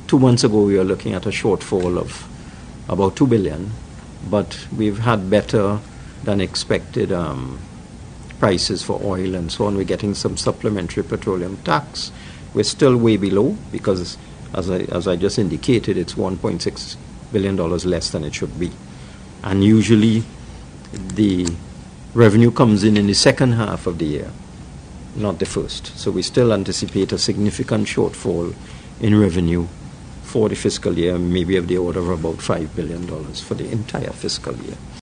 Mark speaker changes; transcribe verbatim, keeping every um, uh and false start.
Speaker 1: two months ago we were looking at a shortfall of about two billion, but we've had better than expected um, prices for oil and so on. We're getting some supplementary petroleum tax. We're still way below because, as I, as I just indicated, it's one point six billion dollars less than it should be. And usually the revenue comes in in the second half of the year, not the first. So we still anticipate a significant shortfall in revenue for the fiscal year, maybe of the order of about five billion dollars for the entire fiscal year.